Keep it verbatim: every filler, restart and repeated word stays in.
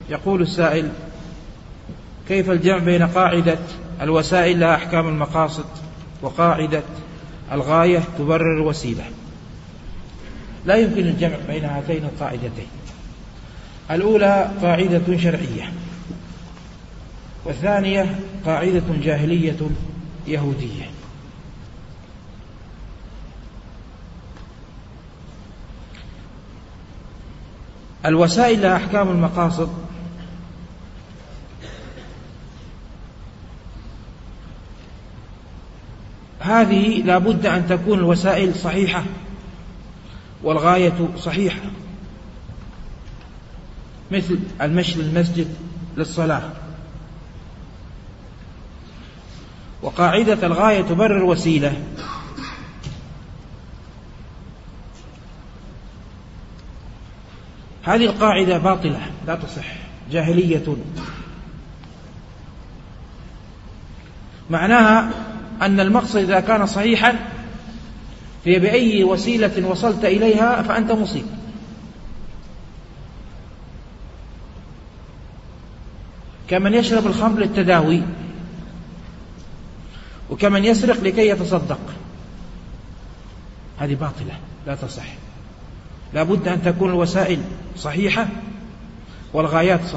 يقول السائل: كيف الجمع بين قاعدة الوسائل لها أحكام المقاصد وقاعدة الغاية تبرر الوسيلة؟ لا يمكن الجمع بين هاتين القاعدتين. الأولى قاعدة شرعية، والثانية قاعدة جاهلية يهودية. الوسائل لها أحكام المقاصد هذه لا بد أن تكون الوسائل صحيحة والغاية صحيحة، مثل المشي للمسجد للصلاة. وقاعدة الغاية تبرر الوسيلة هذه القاعدة باطلة لا تصح، جاهلية. معناها أن المقصد إذا كان صحيحا في بأي وسيلة وصلت إليها فأنت مصيب. كمن يشرب الخمر للتداوي، وكمن يسرق لكي يتصدق، هذه باطلة لا تصح. لا بد أن تكون الوسائل صحيحة والغايات صحيحة.